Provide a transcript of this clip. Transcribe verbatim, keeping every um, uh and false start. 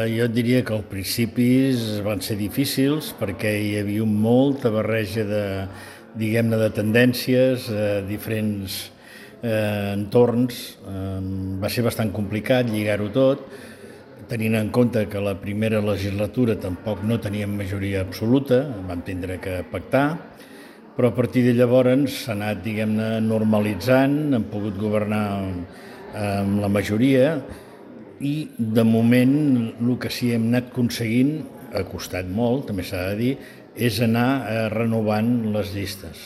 jo et diria que als principis van ser difícils perquè hi havia molta barreja de, diguem-ne, de tendències, eh, diferents eh, entorns. Eh, va ser bastant complicat lligar-ho tot, tenint en compte que la primera legislatura tampoc no teníem majoria absoluta, vam tindre que pactar, però a partir de llavors s'ha anat, diguem-ne, normalitzant, hem pogut governar amb la majoria i, de moment, el que sí hem anat aconseguint, ha costat molt, també s'ha de dir, és anar renovant les llistes.